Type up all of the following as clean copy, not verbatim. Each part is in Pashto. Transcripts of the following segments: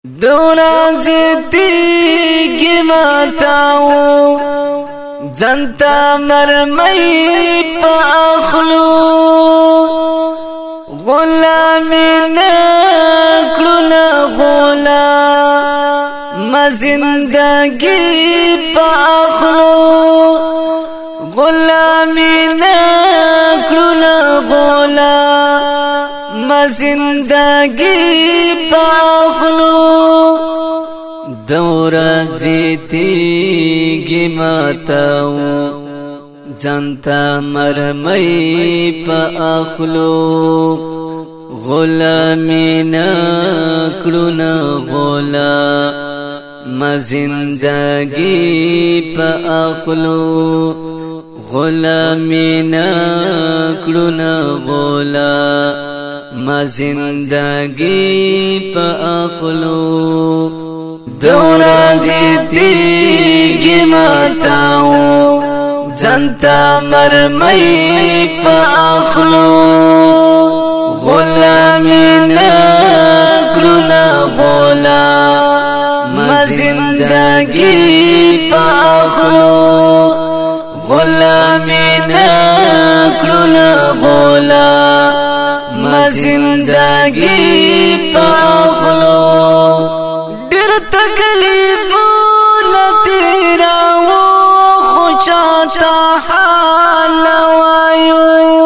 دوران زیتیگی ماتاو جنتا مرمی پا اخلو غلامی نکلونا غلام زندگی پا اخلو غلامی نکلونا غلام زندگی پا اخلو دورا زیتیگی ماتاو جنتا مرمی پا اخلو غلامی نکلونا غلام زندگی پا اخلو غلامی نکلونا غلام زندگی پا اخلو دورا زیتیگی ماتاو جنتا مرمی پا اخلو غلامی نکلونا غلام زندگی پا اخلو غلامی نکلونا غلام زندگی پا اخلو ډېر تکلیفونه تیراوو خو چاته حال وایو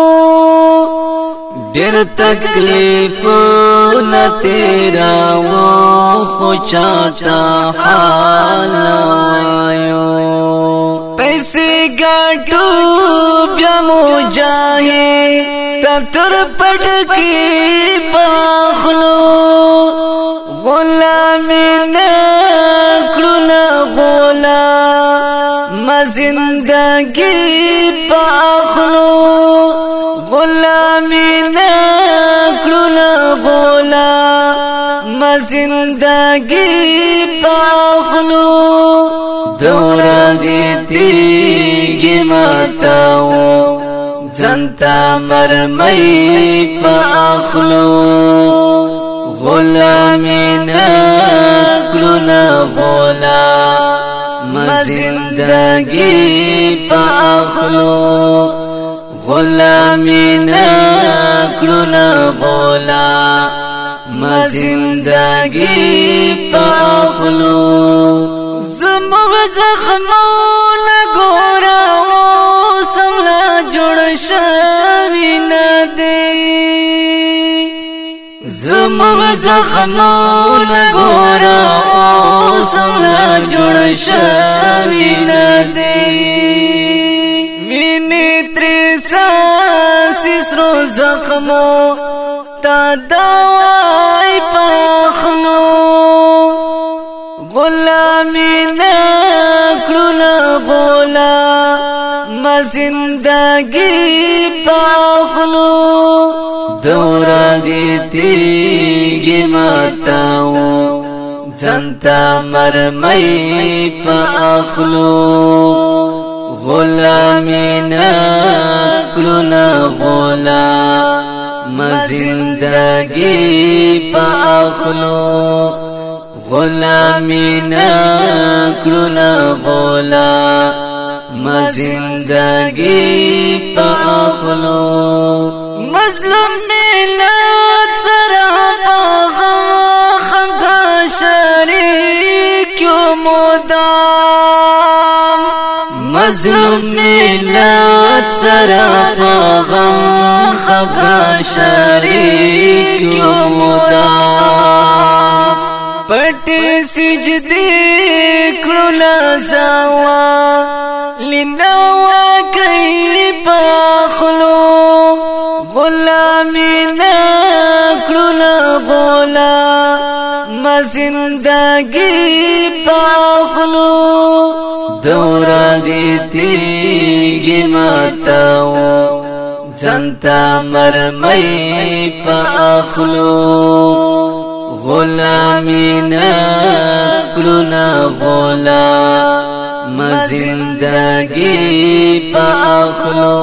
ډېر تکلیفونه تیراوو خو چاته حال وایو پیسې ګټو بیا مجاهد تر پټکی پاخلو غلامی نکلونا غلام زندگی پاخلو غلامی نکلونا غلام زندگی پاخلو دورا زیتیگی ماتاو جنتا مرمی پا اخلو غلامی نکلونا غلام زندگی پا اخلو غلامی نکلونا غلام زندگی پا اخلو زموږ زخمونه ګوره اوس هم لا جوړ شوي نه دي زموږ زخمونه ګوره اوس هم لا جوړ شوي نه دي وینې ترې څاڅي سرو زخمو تا دوای پاخلو غلامی نکلونا غلام زندگی پاخلو دورا زیتیگی ماتاو جنتا مرمی پا اخلو غلامی نکلونا غلام زندگی پا اخلو غلامی نکلونا غلام زندگی پا اخلو مظلوم ملت سرا پا غم خفا شریک یو مدام مظلوم ملت سرا پا غم خفا شریک یو مدام پټي سجدي کړو لزوا لنوا کوي پاخلو غلامی نکړو غلام زندگی پاخلو دورا زیتیگی ماتاو جنتا مرمی پاخلو غلامی نکلونا غلام زندگی پا اخلو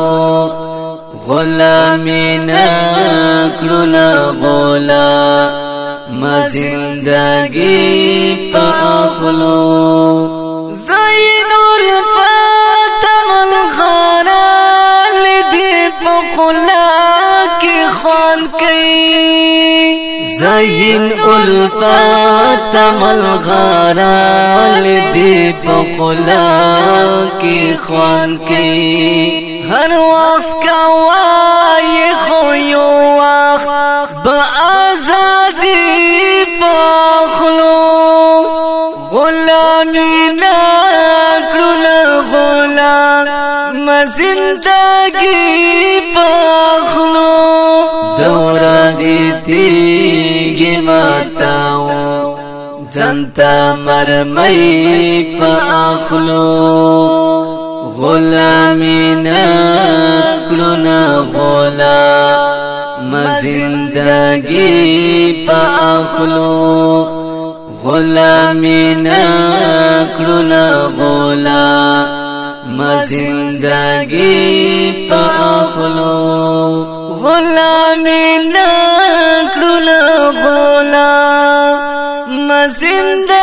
غلامی نکلونا غلام ما زندگی پا اخلو زین الفت ملغانا لدی پا خلا کی خوان کئی زین الفت ملغانا لدی پا خلا کی خوان کی هر وقت کوائی خویو وقت با آزادی پاخلو غلامی ناکلو غلام زندگی پاخلو دورا زیتیگی ماتاو جنتا مرمی پا اخلو غلامی نکلونا غلام زندگی پا اخلو غلامی نکلونا غلام زندگی پا اخلو غلامی نکلو غلام زندگی